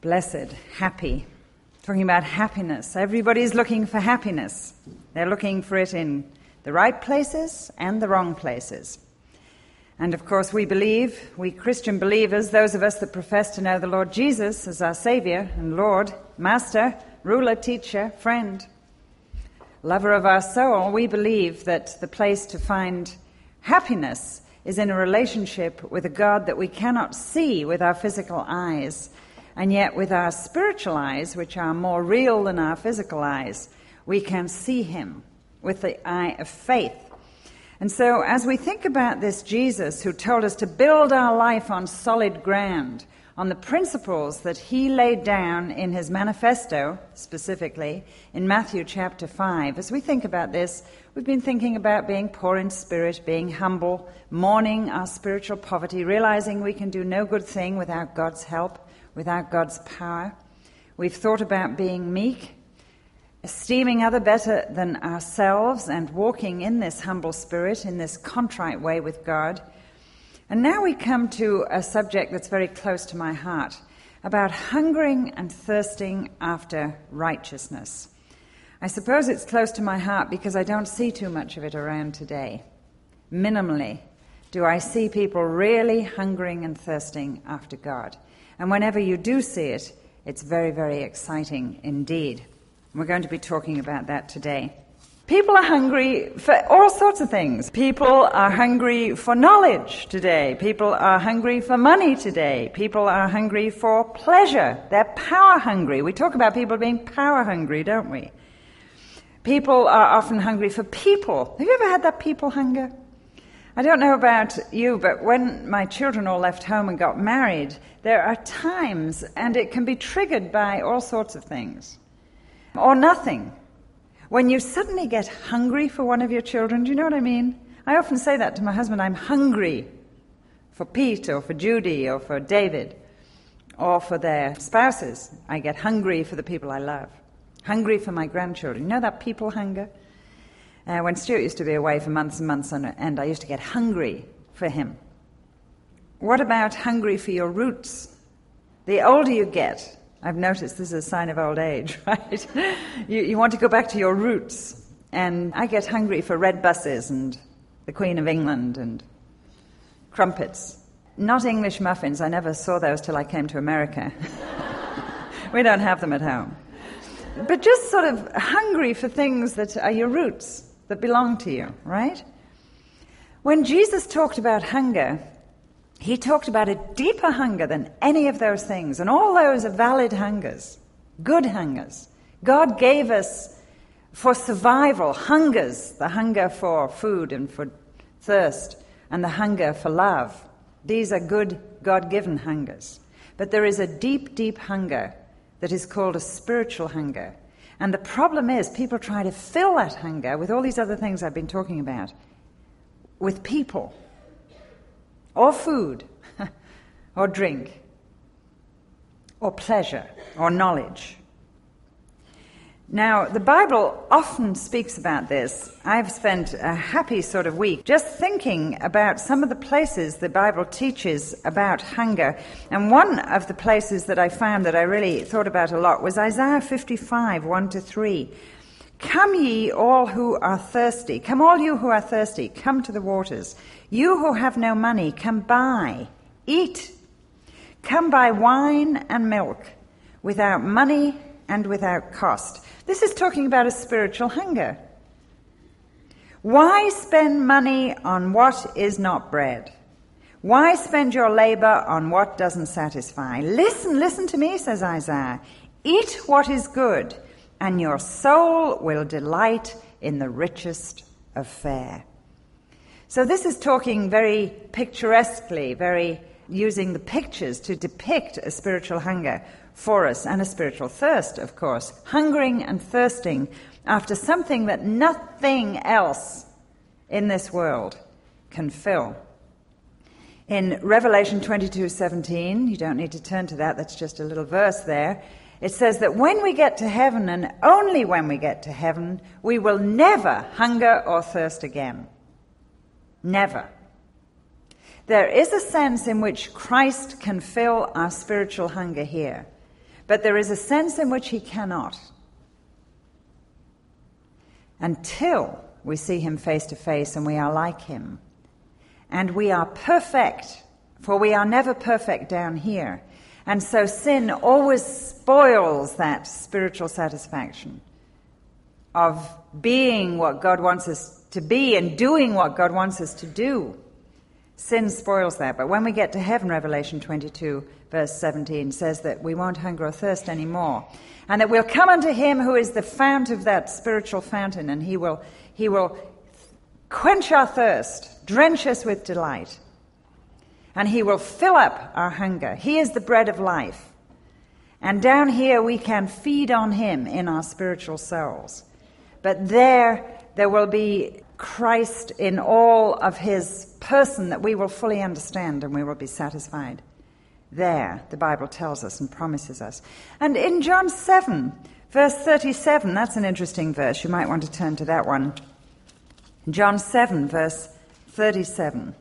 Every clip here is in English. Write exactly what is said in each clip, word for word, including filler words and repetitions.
Blessed, happy. Talking about happiness. Everybody's looking for happiness. They're looking for it in the right places and the wrong places. And of course we believe, we Christian believers, those of us that profess to know the Lord Jesus as our Savior and Lord, Master, Ruler, Teacher, Friend, Lover of our soul, we believe that the place to find happiness is in a relationship with a God that we cannot see with our physical eyes. And yet with our spiritual eyes, which are more real than our physical eyes, we can see him with the eye of faith. And so as we think about this Jesus who told us to build our life on solid ground, on the principles that he laid down in his manifesto, specifically in Matthew chapter five, as we think about this, we've been thinking about being poor in spirit, being humble, mourning our spiritual poverty, realizing we can do no good thing without God's help, without God's power. We've thought about being meek, esteeming other better than ourselves, and walking in this humble spirit, in this contrite way with God. And now we come to a subject that's very close to my heart, about hungering and thirsting after righteousness. I suppose it's close to my heart because I don't see too much of it around today. Minimally do I see people really hungering and thirsting after God. And whenever you do see it, it's very, very exciting indeed. We're going to be talking about that today. People are hungry for all sorts of things. People are hungry for knowledge today. People are hungry for money today. People are hungry for pleasure. They're power hungry. We talk about people being power hungry, don't we? People are often hungry for people. Have you ever had that people hunger? I don't know about you, but when my children all left home and got married, there are times, and it can be triggered by all sorts of things, or nothing, when you suddenly get hungry for one of your children. Do you know what I mean? I often say that to my husband. I'm hungry for Pete or for Judy or for David or for their spouses. I get hungry for the people I love. Hungry for my grandchildren. You know that people hunger? Uh, when Stuart used to be away for months and months on end, I used to get hungry for him. What about hungry for your roots? The older you get, I've noticed this is a sign of old age, right? you, you want to go back to your roots. And I get hungry for red buses and the Queen of England and crumpets. Not English muffins. I never saw those till I came to America. We don't have them at home. But just sort of hungry for things that are your roots, that belong to you, right? When Jesus talked about hunger, he talked about a deeper hunger than any of those things. And all those are valid hungers, good hungers. God gave us for survival hungers, the hunger for food and for thirst, and the hunger for love. These are good God-given hungers. But there is a deep, deep hunger that is called a spiritual hunger. And the problem is people try to fill that hunger with all these other things I've been talking about, with people, or food, or drink, or pleasure, or knowledge. Now, the Bible often speaks about this. I've spent a happy sort of week just thinking about some of the places the Bible teaches about hunger. And one of the places that I found that I really thought about a lot was Isaiah fifty-five, one to three. Come ye all who are thirsty. Come all you who are thirsty. Come to the waters. You who have no money, come buy. Eat. Come buy wine and milk without money and without cost. This is talking about a spiritual hunger. Why spend money on what is not bread? Why spend your labor on what doesn't satisfy? Listen, listen to me, says Isaiah. Eat what is good, and your soul will delight in the richest of fare. So this is talking very picturesquely, very using the pictures to depict a spiritual hunger for us, and a spiritual thirst, of course, hungering and thirsting after something that nothing else in this world can fill. In Revelation twenty-two seventeen, you don't need to turn to that, that's just a little verse there, it says that when we get to heaven, and only when we get to heaven, we will never hunger or thirst again. Never. There is a sense in which Christ can fill our spiritual hunger here. But there is a sense in which he cannot. Until we see him face to face and we are like him. And we are perfect, for we are never perfect down here. And so sin always spoils that spiritual satisfaction of being what God wants us to be and doing what God wants us to do. Sin spoils that. But when we get to heaven, Revelation twenty-two, verse seventeen, says that we won't hunger or thirst anymore. And that we'll come unto him who is the fount of that spiritual fountain, and he will, he will quench our thirst, drench us with delight. And he will fill up our hunger. He is the bread of life. And down here we can feed on him in our spiritual souls. But there, there will be Christ in all of his person that we will fully understand and we will be satisfied. There, the Bible tells us and promises us. And in John seven, verse thirty-seven, that's an interesting verse. You might want to turn to that one. John seven, verse thirty-seven.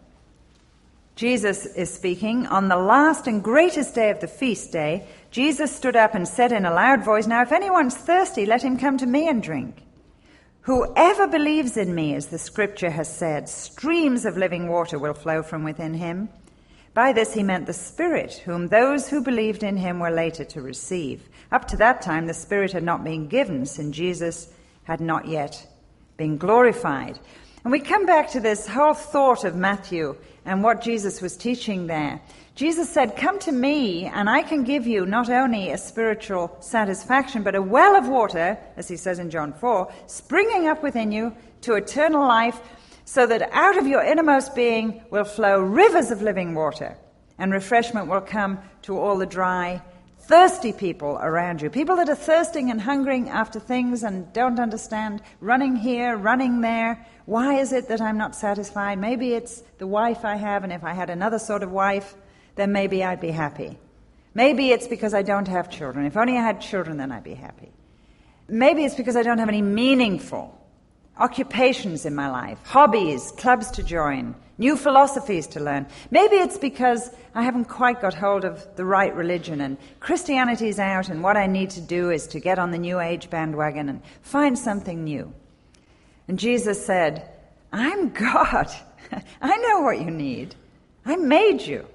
Jesus is speaking. On the last and greatest day of the feast day, Jesus stood up and said in a loud voice, "Now if anyone's thirsty, let him come to me and drink. Whoever believes in me, as the scripture has said, streams of living water will flow from within him." By this he meant the Spirit, whom those who believed in him were later to receive. Up to that time, the Spirit had not been given, since Jesus had not yet been glorified. And we come back to this whole thought of Matthew and what Jesus was teaching there. Jesus said, "Come to me, and I can give you not only a spiritual satisfaction, but a well of water," as he says in John four, "springing up within you to eternal life, so that out of your innermost being will flow rivers of living water, and refreshment will come to all the dry, thirsty people around you." People that are thirsting and hungering after things and don't understand, running here, running there. Why is it that I'm not satisfied? Maybe it's the wife I have, and if I had another sort of wife, then maybe I'd be happy. Maybe it's because I don't have children. If only I had children, then I'd be happy. Maybe it's because I don't have any meaningful occupations in my life, hobbies, clubs to join, new philosophies to learn. Maybe it's because I haven't quite got hold of the right religion and Christianity's out, and what I need to do is to get on the New Age bandwagon and find something new. And Jesus said, "I'm God. I know what you need. I made you.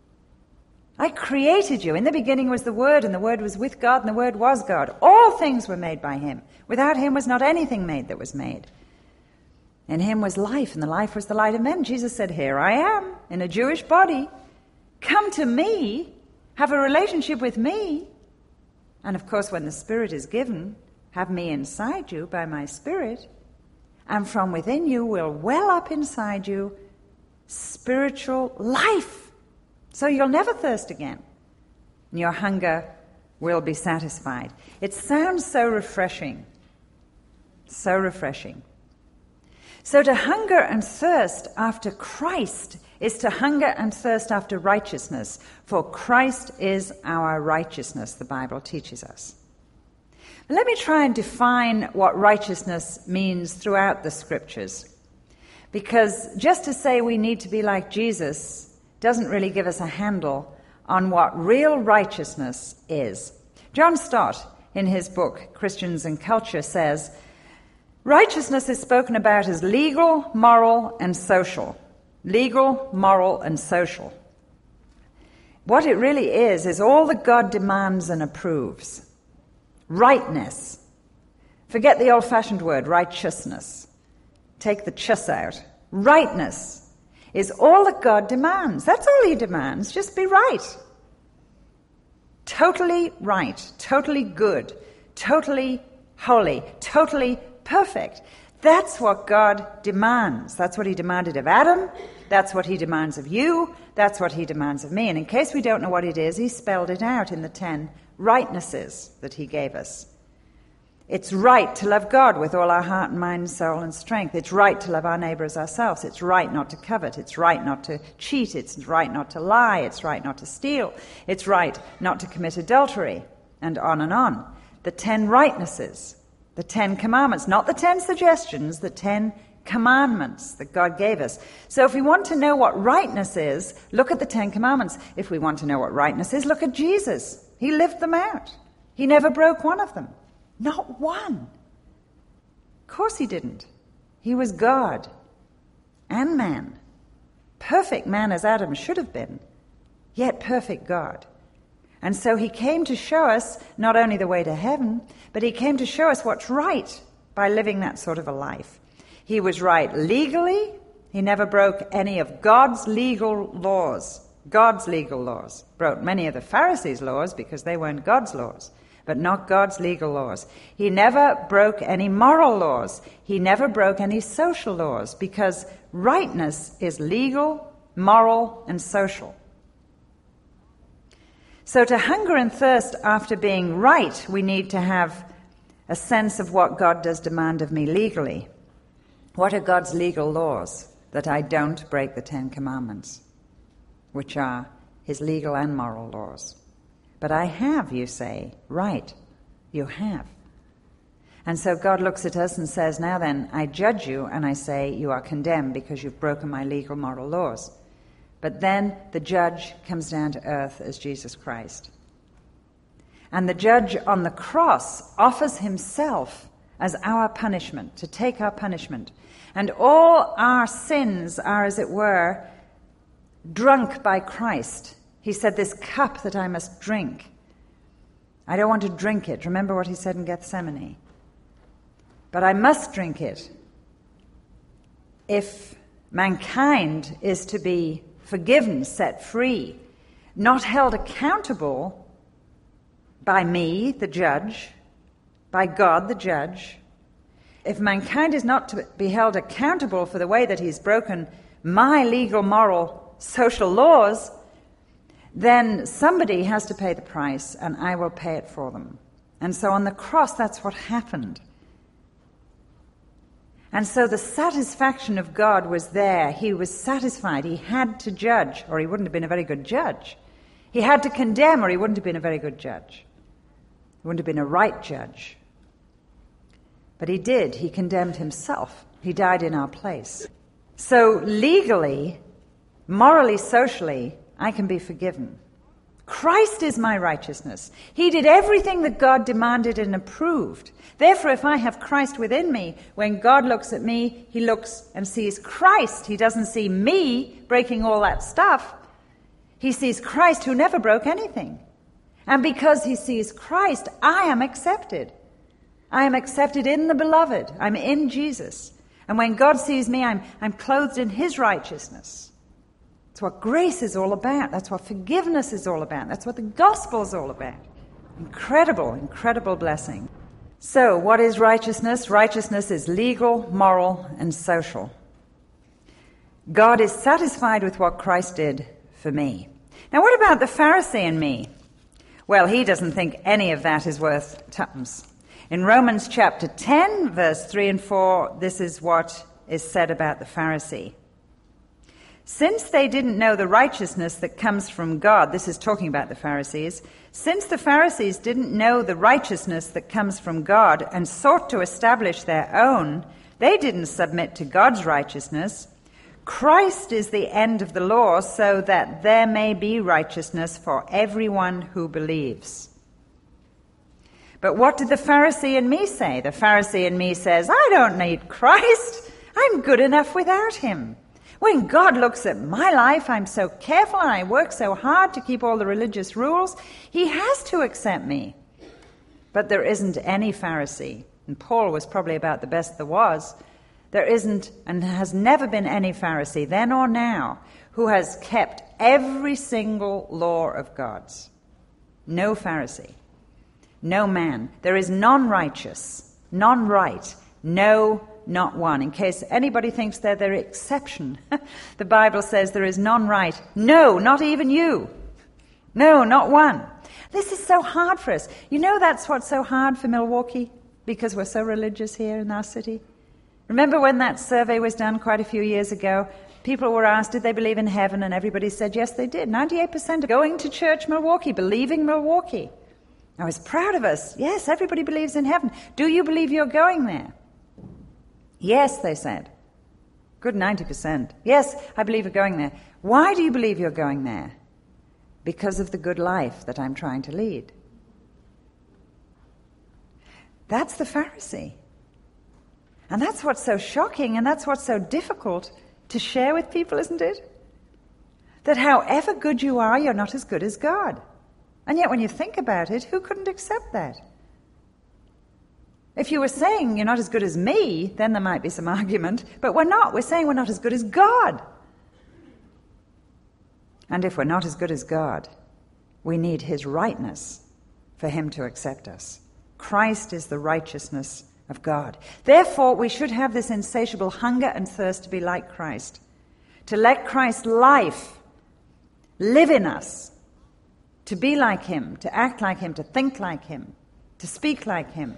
I created you. In the beginning was the Word, and the Word was with God, and the Word was God. All things were made by him. Without him was not anything made that was made. In him was life, and the life was the light of men." Jesus said, "Here I am, in a Jewish body. Come to me, have a relationship with me. And of course, when the Spirit is given, have me inside you by my Spirit. And from within you will well up inside you spiritual life. So you'll never thirst again. And your hunger will be satisfied." It sounds so refreshing. So refreshing. So to hunger and thirst after Christ is to hunger and thirst after righteousness, for Christ is our righteousness, the Bible teaches us. But let me try and define what righteousness means throughout the Scriptures, because just to say we need to be like Jesus doesn't really give us a handle on what real righteousness is. John Stott, in his book Christians and Culture, says, "Righteousness is spoken about as legal, moral, and social." Legal, moral, and social. What it really is, is all that God demands and approves. Rightness. Forget the old-fashioned word, righteousness. Take the chus out. Rightness is all that God demands. That's all he demands. Just be right. Totally right. Totally good. Totally holy. Totally perfect. That's what God demands. That's what he demanded of Adam. That's what he demands of you. That's what he demands of me. And in case we don't know what it is, he spelled it out in the ten rightnesses that he gave us. It's right to love God with all our heart and mind, soul and strength. It's right to love our neighbor as ourselves. It's right not to covet. It's right not to cheat. It's right not to lie. It's right not to steal. It's right not to commit adultery, and on and on. The ten rightnesses, the ten commandments, not the ten suggestions, the ten commandments that God gave us. So if we want to know what rightness is, look at the Ten Commandments. If we want to know what rightness is, look at Jesus. He lived them out. He never broke one of them. Not one. Of course he didn't. He was God and man. Perfect man as Adam should have been, yet perfect God. And so he came to show us not only the way to heaven, but he came to show us what's right by living that sort of a life. He was right legally. He never broke any of God's legal laws. God's legal laws. Broke many of the Pharisees' laws because they weren't God's laws, but not God's legal laws. He never broke any moral laws. He never broke any social laws because rightness is legal, moral, and social. So to hunger and thirst after being right, we need to have a sense of what God does demand of me legally. What are God's legal laws? That I don't break the Ten Commandments, which are his legal and moral laws. But I have, you say. Right, you have. And so God looks at us and says, now then, I judge you and I say you are condemned because you've broken my legal moral laws. But then the judge comes down to earth as Jesus Christ. And the judge on the cross offers himself as our punishment, to take our punishment. And all our sins are, as it were, drunk by Christ. He said, this cup that I must drink, I don't want to drink it. Remember what he said in Gethsemane. But I must drink it if mankind is to be forgiven, set free, not held accountable by me, the judge, by God, the judge. If mankind is not to be held accountable for the way that he's broken my legal, moral, social laws, then somebody has to pay the price, and I will pay it for them. And so on the cross, that's what happened. And so the satisfaction of God was there. He was satisfied. He had to judge, or he wouldn't have been a very good judge. He had to condemn, or he wouldn't have been a very good judge. He wouldn't have been a right judge. But he did. He condemned himself. He died in our place. So legally, morally, socially, I can be forgiven. Christ is my righteousness. He did everything that God demanded and approved. Therefore, if I have Christ within me, when God looks at me, he looks and sees Christ. He doesn't see me breaking all that stuff. He sees Christ who never broke anything. And because he sees Christ, I am accepted. I am accepted in the beloved. I'm in Jesus. And when God sees me, I'm, I'm clothed in his righteousness. That's what grace is all about. That's what forgiveness is all about. That's what the gospel is all about. Incredible, incredible blessing. So, what is righteousness? Righteousness is legal, moral, and social. God is satisfied with what Christ did for me. Now, what about the Pharisee and me? Well, he doesn't think any of that is worth tuppence. In Romans chapter ten, verse three and four, this is what is said about the Pharisee. Since they didn't know the righteousness that comes from God, this is talking about the Pharisees, since the Pharisees didn't know the righteousness that comes from God and sought to establish their own, they didn't submit to God's righteousness. Christ is the end of the law so that there may be righteousness for everyone who believes. But what did the Pharisee in me say? The Pharisee in me says, I don't need Christ. I'm good enough without him. When God looks at my life, I'm so careful and I work so hard to keep all the religious rules. He has to accept me. But there isn't any Pharisee, and Paul was probably about the best there was. There isn't and has never been any Pharisee, then or now, who has kept every single law of God's. No Pharisee. No man. There is none righteous, none right, no, not one. In case anybody thinks they're the exception, the Bible says there is none right. No, not even you. No, not one. This is so hard for us. You know that's what's so hard for Milwaukee? Because we're so religious here in our city. Remember when that survey was done quite a few years ago? People were asked, did they believe in heaven? And everybody said, yes, they did. ninety-eight percent going to church Milwaukee, believing Milwaukee. I was proud of us. Yes, everybody believes in heaven. Do you believe you're going there? Yes, they said. Good ninety percent. Yes, I believe you're going there. Why do you believe you're going there? because of the good life that I'm trying to lead. That's the Pharisee. And that's what's so shocking, and that's what's so difficult to share with people, isn't it? That however good you are, you're not as good as God. And yet when you think about it, who couldn't accept that? If you were saying you're not as good as me, then there might be some argument. But we're not. We're saying we're not as good as God. And if we're not as good as God, we need his rightness for him to accept us. Christ is the righteousness of God. Therefore, we should have this insatiable hunger and thirst to be like Christ, to let Christ's life live in us, to be like him, to act like him, to think like him, to speak like him.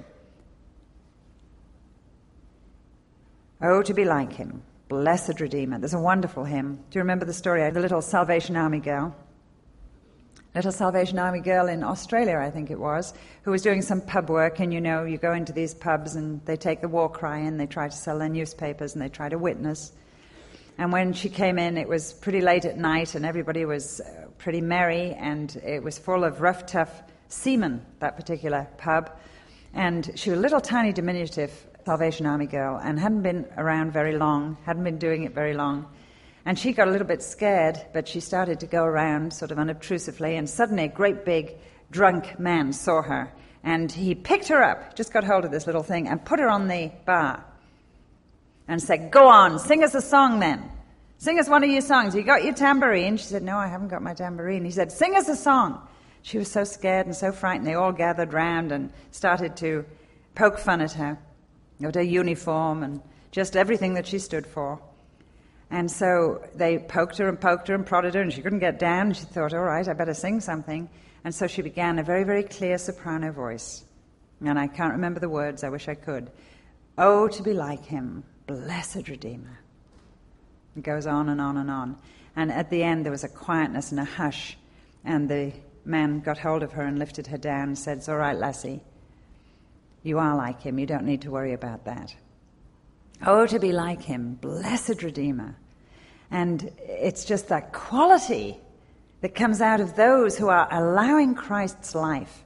Oh, to be like him, blessed Redeemer. There's a wonderful hymn. Do you remember the story of the little Salvation Army girl? Little Salvation Army girl in Australia, I think it was, who was doing some pub work, and you know, you go into these pubs and they take the war cry and they try to sell their newspapers and they try to witness. And when she came in, it was pretty late at night and everybody was pretty merry, and it was full of rough, tough seamen, that particular pub. And she was a little tiny diminutive Salvation Army girl and hadn't been around very long, hadn't been doing it very long. And she got a little bit scared, but she started to go around sort of unobtrusively, and suddenly a great big drunk man saw her, and he picked her up, just got hold of this little thing, and put her on the bar and said, "Go on, sing us a song then. Sing us one of your songs. You got your tambourine?" She said, "No, I haven't got my tambourine." He said, "Sing us a song." She was so scared and so frightened, they all gathered round and started to poke fun at her, at her uniform and just everything that she stood for. And so they poked her and poked her and prodded her, and she couldn't get down. And she thought, all right, I better sing something. And so she began a very, very clear soprano voice. And I can't remember the words, I wish I could. "Oh, to be like him, blessed Redeemer." It goes on and on and on. And at the end there was a quietness and a hush, and the man got hold of her and lifted her down and said, "It's all right, lassie. You are like him. You don't need to worry about that. Oh, to be like him, blessed Redeemer." And it's just that quality that comes out of those who are allowing Christ's life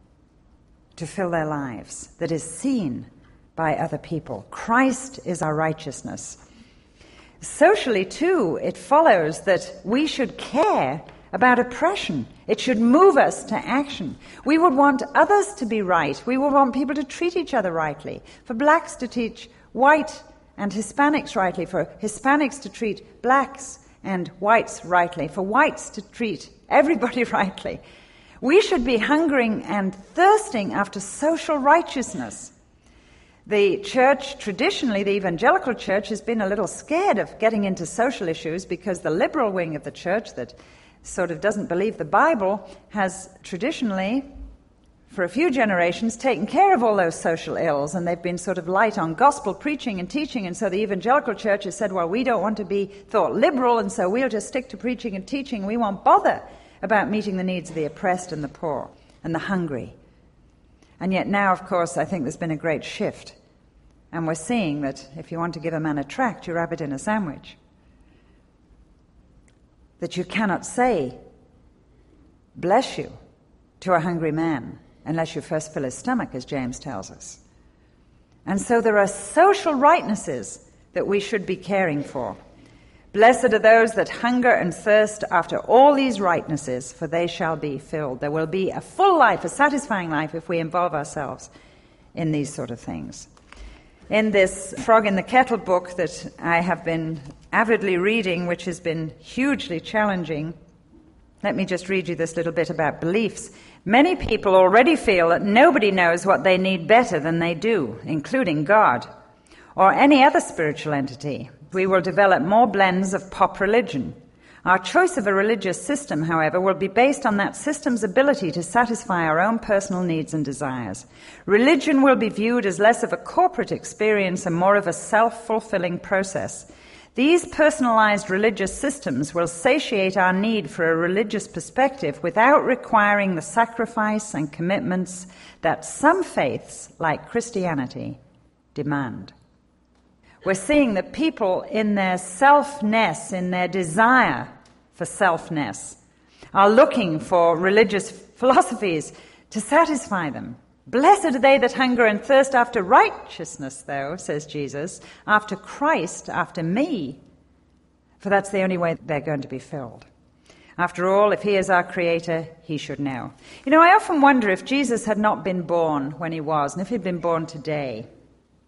to fill their lives, that is seen by other people. Christ is our righteousness. Socially, too, it follows that we should care about oppression. It should move us to action. We would want others to be right. We would want people to treat each other rightly. For blacks to teach white and Hispanics rightly, for Hispanics to treat blacks and whites rightly, for whites to treat everybody rightly. We should be hungering and thirsting after social righteousness. The church, traditionally, the evangelical church, has been a little scared of getting into social issues because the liberal wing of the church that sort of doesn't believe the Bible has traditionally, for a few generations, taken care of all those social ills, and they've been sort of light on gospel preaching and teaching, and so the evangelical church has said, well, we don't want to be thought liberal, and so we'll just stick to preaching and teaching. We won't bother about meeting the needs of the oppressed and the poor and the hungry. And yet now, of course, I think there's been a great shift, and we're seeing that if you want to give a man a tract, you wrap it in a sandwich. That you cannot say, bless you, to a hungry man, unless you first fill his stomach, as James tells us. And so there are social rightnesses that we should be caring for. Blessed are those that hunger and thirst after all these rightnesses, for they shall be filled. There will be a full life, a satisfying life, if we involve ourselves in these sort of things. In this Frog in the Kettle book that I have been avidly reading, which has been hugely challenging, let me just read you this little bit about beliefs. Many people already feel that nobody knows what they need better than they do, including God, or any other spiritual entity. We will develop more blends of pop religion. Our choice of a religious system, however, will be based on that system's ability to satisfy our own personal needs and desires. Religion will be viewed as less of a corporate experience and more of a self-fulfilling process. These personalized religious systems will satiate our need for a religious perspective without requiring the sacrifice and commitments that some faiths, like Christianity, demand. We're seeing that people in their selfness, in their desire for selfness, are looking for religious philosophies to satisfy them. Blessed are they that hunger and thirst after righteousness, though, says Jesus, after Christ, after me, for that's the only way they're going to be filled. After all, if he is our creator, he should know. You know, I often wonder if Jesus had not been born when he was, and if he'd been born today. It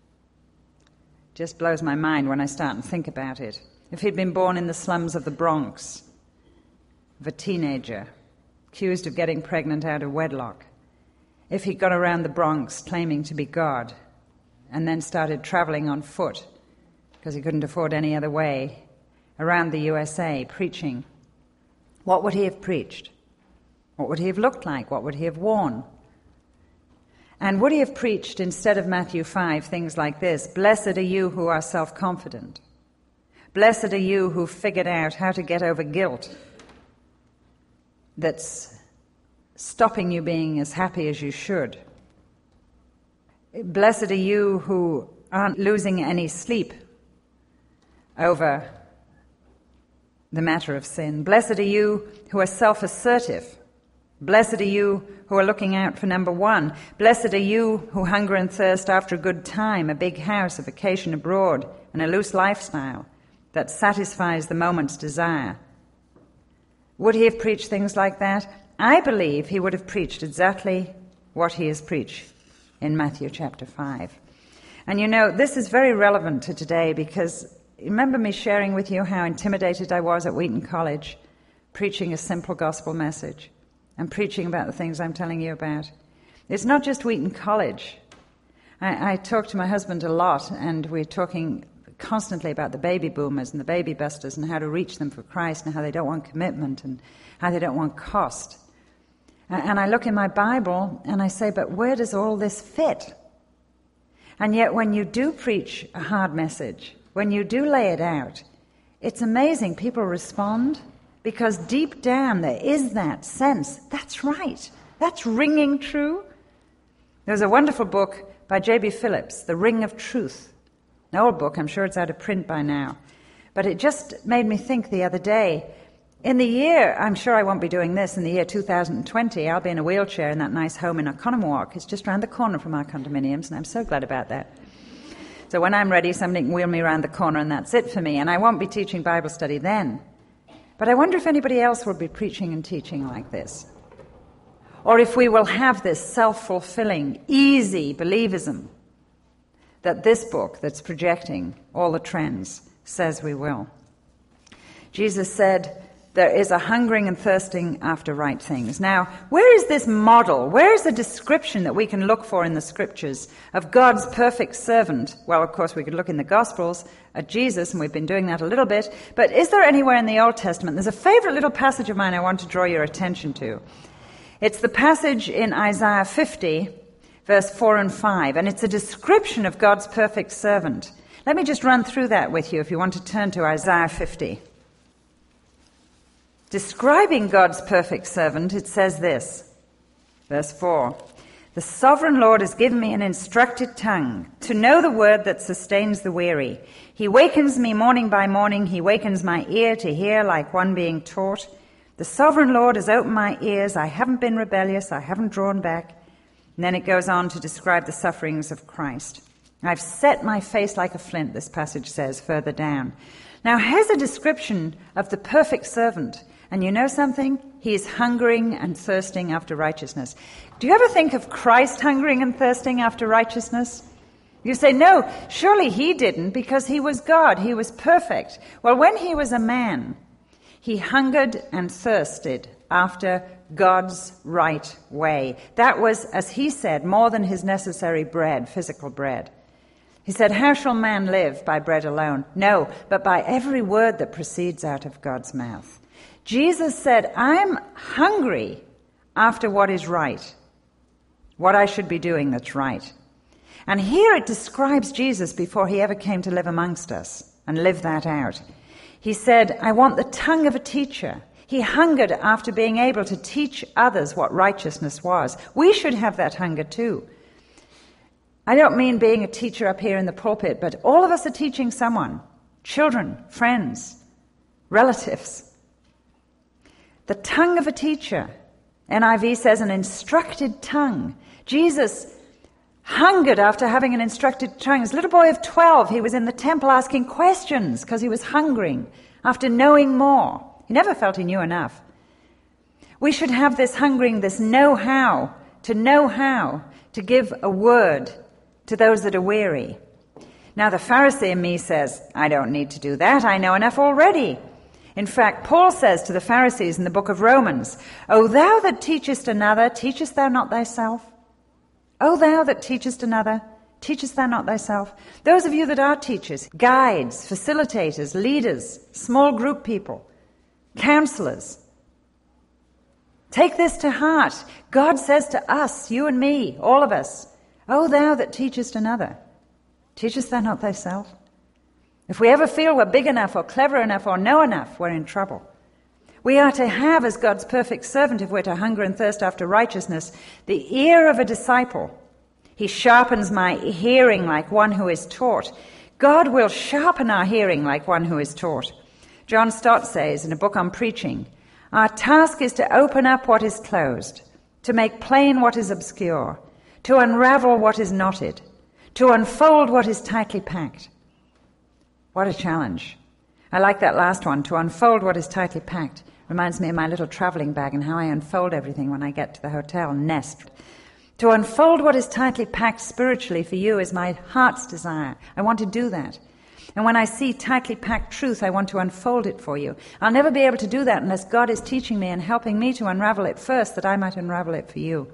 just blows my mind when I start and think about it. If he'd been born in the slums of the Bronx, of a teenager, accused of getting pregnant out of wedlock. If he'd gone around the Bronx claiming to be God, and then started traveling on foot, because he couldn't afford any other way, around the U S A preaching, what would he have preached? What would he have looked like? What would he have worn? And would he have preached, instead of Matthew five, things like this: blessed are you who are self-confident. Blessed are you who figured out how to get over guilt that's stopping you being as happy as you should. Blessed are you who aren't losing any sleep over the matter of sin. Blessed are you who are self-assertive. Blessed are you who are looking out for number one. Blessed are you who hunger and thirst after a good time, a big house, a vacation abroad, and a loose lifestyle that satisfies the moment's desire. Would he have preached things like that? I believe he would have preached exactly what he has preached in Matthew chapter five. And you know, this is very relevant to today, because remember me sharing with you how intimidated I was at Wheaton College, preaching a simple gospel message and preaching about the things I'm telling you about. It's not just Wheaton College. I, I talk to my husband a lot, and we're talking constantly about the baby boomers and the baby busters and how to reach them for Christ and how they don't want commitment and how they don't want cost. And I look in my Bible and I say, but where does all this fit? And yet when you do preach a hard message, when you do lay it out, it's amazing. People respond, because deep down there is that sense, that's right, that's ringing true. There's a wonderful book by J B Phillips, The Ring of Truth. An old book, I'm sure it's out of print by now. But it just made me think the other day, in the year, I'm sure I won't be doing this, in the year two thousand twenty, I'll be in a wheelchair in that nice home in Oconomowoc. It's just around the corner from our condominiums, and I'm so glad about that. So when I'm ready, somebody can wheel me around the corner, and that's it for me. And I won't be teaching Bible study then. But I wonder if anybody else will be preaching and teaching like this. Or if we will have this self-fulfilling, easy believism that this book that's projecting all the trends says we will. Jesus said, there is a hungering and thirsting after right things. Now, where is this model? Where is the description that we can look for in the Scriptures of God's perfect servant? Well, of course, we could look in the Gospels at Jesus, and we've been doing that a little bit. But is there anywhere in the Old Testament? There's a favorite little passage of mine I want to draw your attention to. It's the passage in Isaiah fifty, verse four and five, and it's a description of God's perfect servant. Let me just run through that with you if you want to turn to Isaiah fifty. Describing God's perfect servant, it says this, verse four, the sovereign Lord has given me an instructed tongue to know the word that sustains the weary. He wakens me morning by morning. He wakens my ear to hear like one being taught. The sovereign Lord has opened my ears. I haven't been rebellious. I haven't drawn back. And then it goes on to describe the sufferings of Christ. I've set my face like a flint, this passage says further down. Now, here's a description of the perfect servant. And you know something? He is hungering and thirsting after righteousness. Do you ever think of Christ hungering and thirsting after righteousness? You say, no, surely he didn't, because he was God. He was perfect. Well, when he was a man, he hungered and thirsted after God's right way. That was, as he said, more than his necessary bread, physical bread. He said, how shall man live by bread alone? No, but by every word that proceeds out of God's mouth. Jesus said, I'm hungry after what is right, what I should be doing that's right. And here it describes Jesus before he ever came to live amongst us and live that out. He said, I want the tongue of a teacher. He hungered after being able to teach others what righteousness was. We should have that hunger too. I don't mean being a teacher up here in the pulpit, but all of us are teaching someone, children, friends, relatives. The tongue of a teacher. N I V says an instructed tongue. Jesus hungered after having an instructed tongue. As a little boy of twelve, he was in the temple asking questions because he was hungering after knowing more. He never felt he knew enough. We should have this hungering, this know-how, to know how to give a word to those that are weary. Now the Pharisee in me says, I don't need to do that. I know enough already. In fact, Paul says to the Pharisees in the book of Romans, O thou that teachest another, teachest thou not thyself? O thou that teachest another, teachest thou not thyself? Those of you that are teachers, guides, facilitators, leaders, small group people, counselors, take this to heart. God says to us, you and me, all of us, O thou that teachest another, teachest thou not thyself? If we ever feel we're big enough or clever enough or know enough, we're in trouble. We are to have, as God's perfect servant, if we're to hunger and thirst after righteousness, the ear of a disciple. He sharpens my hearing like one who is taught. God will sharpen our hearing like one who is taught. John Stott says in a book on preaching, our task is to open up what is closed, to make plain what is obscure, to unravel what is knotted, to unfold what is tightly packed. What a challenge. I like that last one, to unfold what is tightly packed. Reminds me of my little traveling bag and how I unfold everything when I get to the hotel nest. To unfold what is tightly packed spiritually for you is my heart's desire. I want to do that. And when I see tightly packed truth, I want to unfold it for you. I'll never be able to do that unless God is teaching me and helping me to unravel it first, that I might unravel it for you.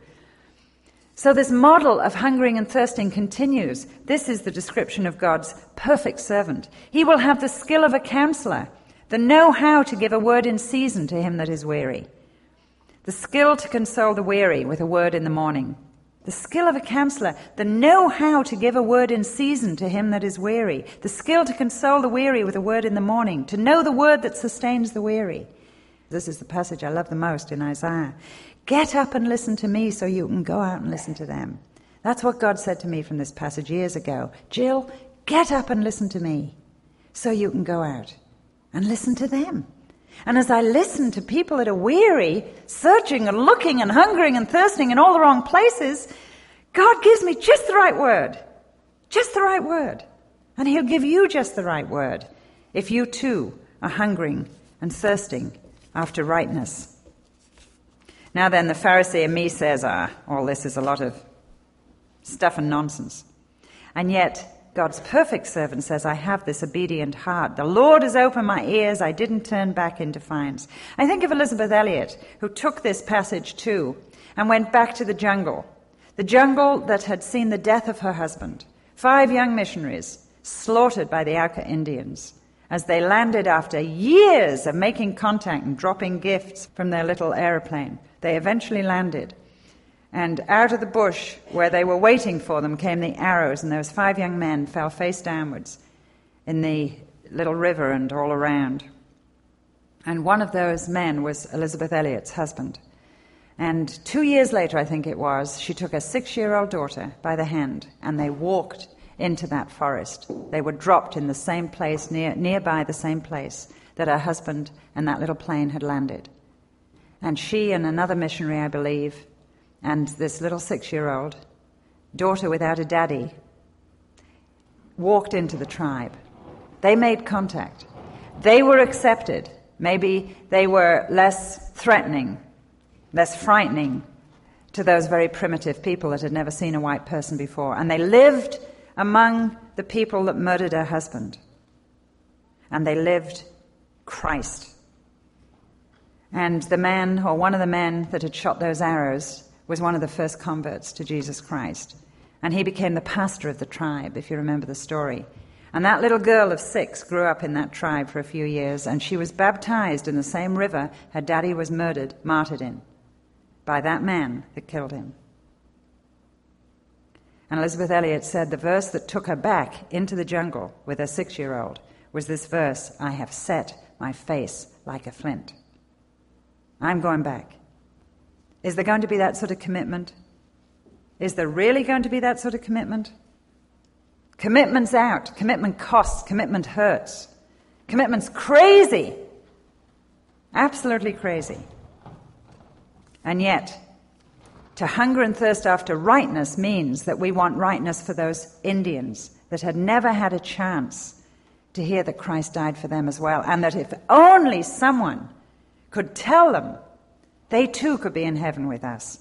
So this model of hungering and thirsting continues. This is the description of God's perfect servant. He will have the skill of a counselor, the know-how to give a word in season to him that is weary, the skill to console the weary with a word in the morning, the skill of a counselor, the know-how to give a word in season to him that is weary, the skill to console the weary with a word in the morning, to know the word that sustains the weary. This is the passage I love the most in Isaiah. Get up and listen to me so you can go out and listen to them. That's what God said to me from this passage years ago. Jill, get up and listen to me so you can go out and listen to them. And as I listen to people that are weary, searching and looking and hungering and thirsting in all the wrong places, God gives me just the right word. Just the right word. And he'll give you just the right word if you too are hungering and thirsting after rightness. Now then, the Pharisee in me says, ah, all this is a lot of stuff and nonsense. And yet, God's perfect servant says, I have this obedient heart. The Lord has opened my ears. I didn't turn back in defiance. I think of Elizabeth Elliot, who took this passage too and went back to the jungle. The jungle that had seen the death of her husband. Five young missionaries slaughtered by the Auca Indians as they landed after years of making contact and dropping gifts from their little aeroplane. They eventually landed. And out of the bush where they were waiting for them came the arrows, and those five young men fell face downwards in the little river and all around. And one of those men was Elizabeth Elliot's husband. And two years later, I think it was, she took a six-year-old daughter by the hand, and they walked into that forest. They were dropped in the same place, near nearby the same place that her husband and that little plane had landed. And she and another missionary, I believe, and this little six-year-old daughter without a daddy walked into the tribe. They made contact. They were accepted. Maybe they were less threatening, less frightening to those very primitive people that had never seen a white person before. And they lived among the people that murdered her husband. And they lived Christ. And the man, or one of the men that had shot those arrows, was one of the first converts to Jesus Christ. And he became the pastor of the tribe, if you remember the story. And that little girl of six grew up in that tribe for a few years, and she was baptized in the same river her daddy was murdered, martyred in, by that man that killed him. And Elizabeth Elliot said the verse that took her back into the jungle with her six-year-old was this verse, I have set my face like a flint. I'm going back. Is there going to be that sort of commitment? Is there really going to be that sort of commitment? Commitment's out. Commitment costs. Commitment hurts. Commitment's crazy. Absolutely crazy. And yet, to hunger and thirst after rightness means that we want rightness for those Indians that had never had a chance to hear that Christ died for them as well, and that if only someone could tell them, they too could be in heaven with us.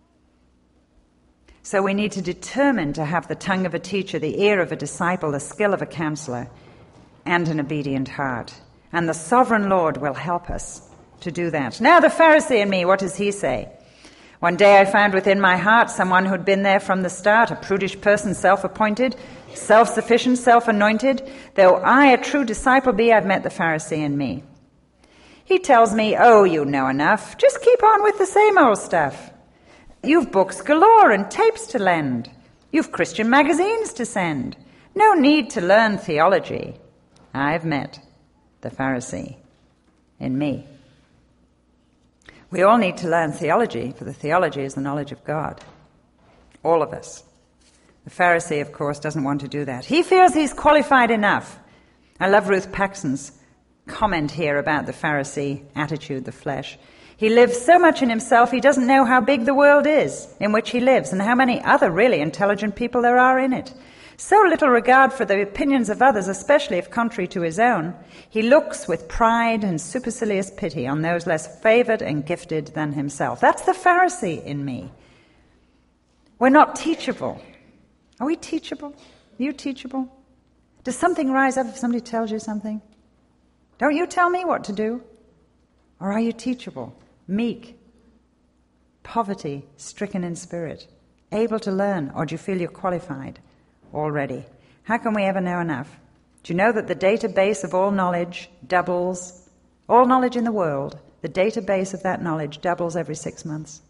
So we need to determine to have the tongue of a teacher, the ear of a disciple, the skill of a counselor, and an obedient heart. And the sovereign Lord will help us to do that. Now the Pharisee in me, what does he say? One day I found within my heart someone who'd been there from the start, a prudish person, self-appointed, self-sufficient, self-anointed. Though I, a true disciple, be, I've met the Pharisee in me. He tells me, oh, you know enough. Just keep on with the same old stuff. You've books galore and tapes to lend. You've Christian magazines to send. No need to learn theology. I've met the Pharisee in me. We all need to learn theology, for the theology is the knowledge of God. All of us. The Pharisee, of course, doesn't want to do that. He feels he's qualified enough. I love Ruth Paxson's comment here about the Pharisee attitude, the flesh. He lives so much in himself he doesn't know how big the world is in which he lives and how many other really intelligent people there are in it. So little regard for the opinions of others, especially if contrary to his own. He looks with pride and supercilious pity on those less favored and gifted than himself. That's the Pharisee in me. We're not teachable. Are we teachable? Are you teachable? Does something rise up if somebody tells you something? Don't you tell me what to do? Or are you teachable, meek, poverty-stricken in spirit, able to learn, or do you feel you're qualified already? How can we ever know enough? Do you know that the database of all knowledge doubles, all knowledge in the world, the database of that knowledge doubles every six months?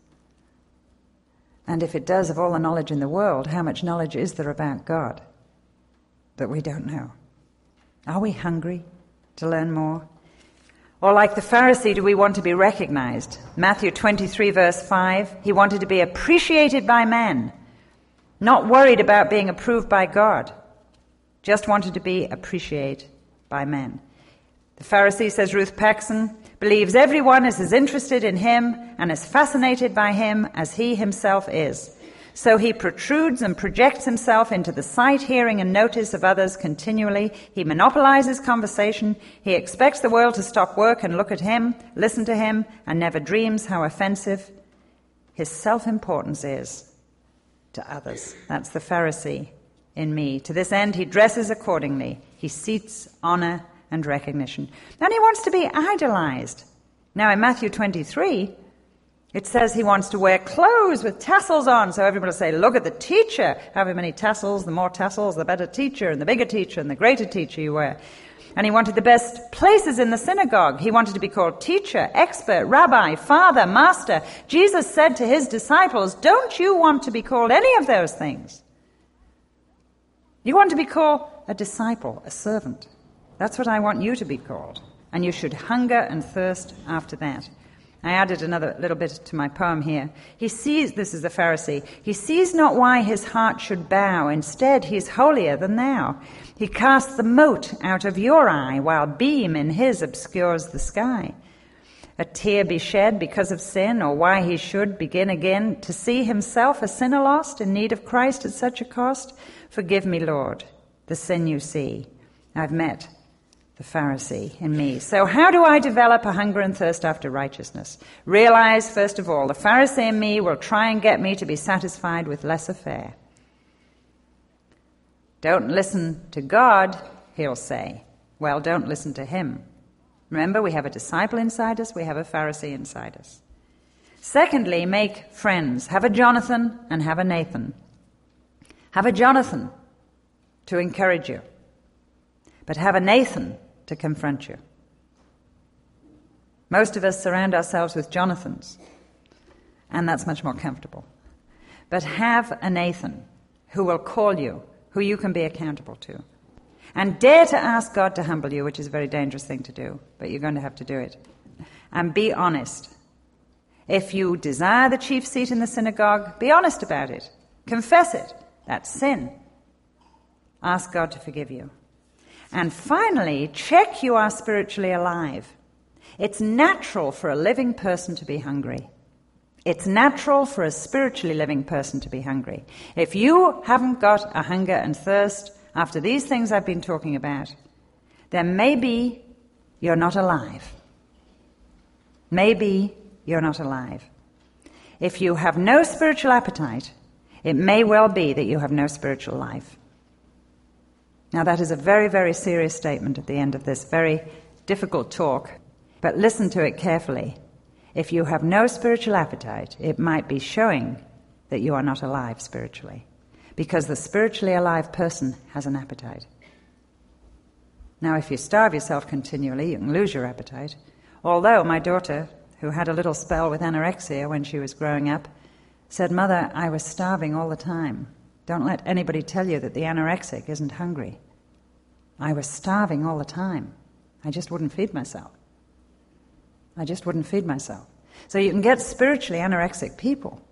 And if it does, of all the knowledge in the world, how much knowledge is there about God that we don't know? Are we hungry to learn more? Or like the Pharisee, do we want to be recognized? Matthew twenty-three, verse five, he wanted to be appreciated by men, not worried about being approved by God, just wanted to be appreciated by men. The Pharisee, says Ruth Paxson, believes everyone is as interested in him and as fascinated by him as he himself is. So he protrudes and projects himself into the sight, hearing, and notice of others continually. He monopolizes conversation. He expects the world to stop work and look at him, listen to him, and never dreams how offensive his self-importance is to others. That's the Pharisee in me. To this end, he dresses accordingly. He seeks honor and recognition. And he wants to be idolized. Now, in Matthew twenty-three, it says he wants to wear clothes with tassels on, so everybody will say, look at the teacher. However many tassels, the more tassels, the better teacher, and the bigger teacher, and the greater teacher you wear. And he wanted the best places in the synagogue. He wanted to be called teacher, expert, rabbi, father, master. Jesus said to his disciples, don't you want to be called any of those things? You want to be called a disciple, a servant. That's what I want you to be called. And you should hunger and thirst after that. I added another little bit to my poem here. He sees, this is the Pharisee, he sees not why his heart should bow. Instead, he is holier than thou. He casts the mote out of your eye, while beam in his obscures the sky. A tear be shed because of sin, or why he should begin again to see himself a sinner lost in need of Christ at such a cost? Forgive me, Lord, the sin you see. I've met the Pharisee in me. So how do I develop a hunger and thirst after righteousness? Realize, first of all, the Pharisee in me will try and get me to be satisfied with lesser fare. Don't listen to God, he'll say. Well, don't listen to him. Remember, we have a disciple inside us, we have a Pharisee inside us. Secondly, make friends. Have a Jonathan and have a Nathan. Have a Jonathan to encourage you, but have a Nathan to confront you. Most of us surround ourselves with Jonathans, and that's much more comfortable. But have a Nathan who will call you, who you can be accountable to. And dare to ask God to humble you, which is a very dangerous thing to do, but you're going to have to do it. And be honest. If you desire the chief seat in the synagogue, be honest about it. Confess it. That's sin. Ask God to forgive you. And finally, check you are spiritually alive. It's natural for a living person to be hungry. It's natural for a spiritually living person to be hungry. If you haven't got a hunger and thirst after these things I've been talking about, then maybe you're not alive. Maybe you're not alive. If you have no spiritual appetite, it may well be that you have no spiritual life. Now that is a very, very serious statement at the end of this very difficult talk, but listen to it carefully. If you have no spiritual appetite, it might be showing that you are not alive spiritually, because the spiritually alive person has an appetite. Now, if you starve yourself continually, you can lose your appetite. Although my daughter, who had a little spell with anorexia when she was growing up, said, "Mother, I was starving all the time. Don't let anybody tell you that the anorexic isn't hungry. I was starving all the time. I just wouldn't feed myself. I just wouldn't feed myself." So you can get spiritually anorexic people,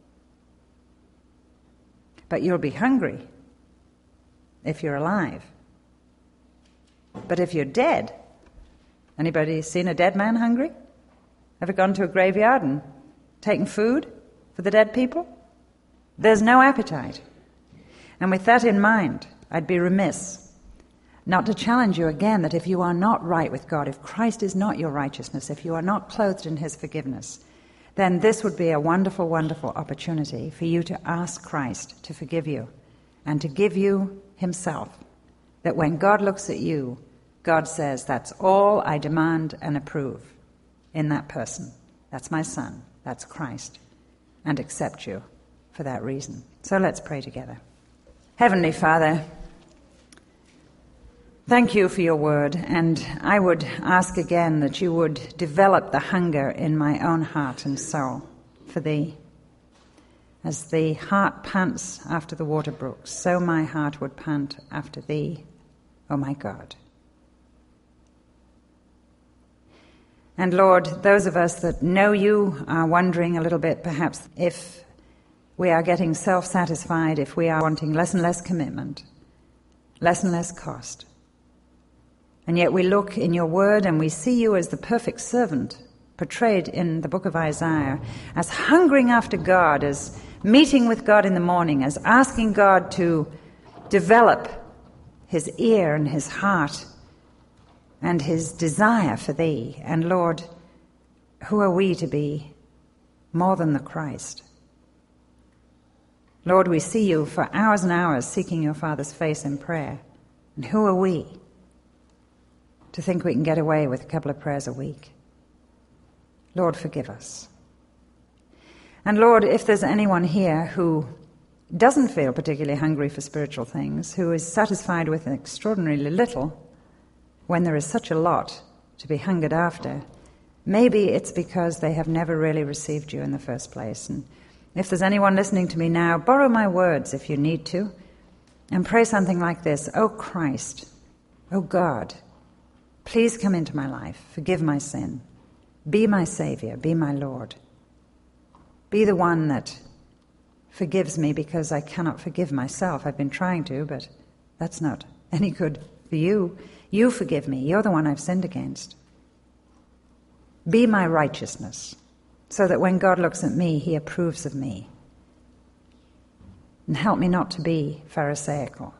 but you'll be hungry if you're alive. But if you're dead, anybody seen a dead man hungry? Ever gone to a graveyard and taken food for the dead people? There's no appetite. And with that in mind, I'd be remiss not to challenge you again that if you are not right with God, if Christ is not your righteousness, if you are not clothed in his forgiveness, then this would be a wonderful, wonderful opportunity for you to ask Christ to forgive you and to give you himself. That when God looks at you, God says, "That's all I demand and approve in that person. That's my son. That's Christ." And accept you for that reason. So let's pray together. Heavenly Father, thank you for your word, and I would ask again that you would develop the hunger in my own heart and soul for thee. As the hart pants after the water brooks, so my heart would pant after thee, O my God. And Lord, those of us that know you are wondering a little bit perhaps if we are getting self-satisfied, if we are wanting less and less commitment, less and less cost. And yet we look in your word and we see you as the perfect servant portrayed in the book of Isaiah, as hungering after God, as meeting with God in the morning, as asking God to develop his ear and his heart and his desire for thee. And Lord, who are we to be more than the Christ? Lord, we see you for hours and hours seeking your Father's face in prayer. And who are we to think we can get away with a couple of prayers a week? Lord, forgive us. And Lord, if there's anyone here who doesn't feel particularly hungry for spiritual things, who is satisfied with extraordinarily little, when there is such a lot to be hungered after, maybe it's because they have never really received you in the first place. And if there's anyone listening to me now, borrow my words if you need to, and pray something like this: "O Christ, O God, please come into my life, forgive my sin, be my Savior, be my Lord. Be the one that forgives me because I cannot forgive myself. I've been trying to, but that's not any good for you. You forgive me. You're the one I've sinned against. Be my righteousness, so that when God looks at me, he approves of me. And help me not to be pharisaical,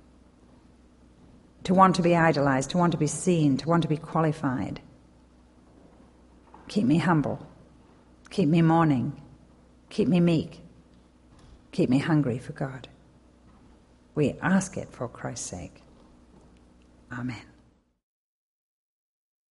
to want to be idolized, to want to be seen, to want to be qualified. Keep me humble. Keep me mourning. Keep me meek. Keep me hungry for God. We ask it for Christ's sake. Amen.